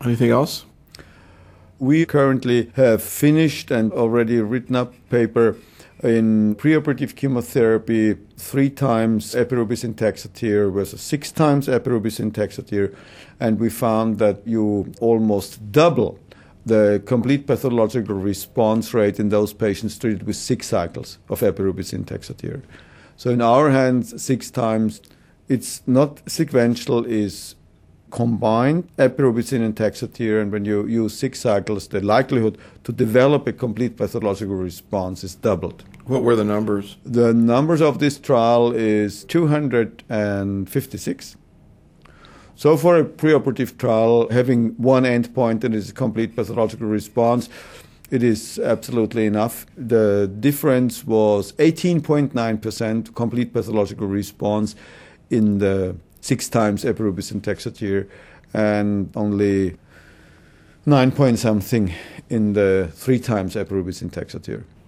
Anything else? We currently have finished and already written up paper in preoperative chemotherapy 3 times epirubicin taxotere versus 6 times epirubicin taxotere, and we found that you almost double the complete pathological response rate in those patients treated with 6 cycles of epirubicin taxotere. So in our hands, 6 times, it's not sequential, is combined epirubicin and taxotere, and when you use 6 cycles, the likelihood to develop a complete pathological response is doubled. What were the numbers? The numbers of this trial is 256. So for a preoperative trial, having one endpoint and is a complete pathological response, it is absolutely enough. The difference was 18.9% complete pathological response in the 6 times epirubicin taxotere and only 9 point something in the 3 times epirubicin taxotere.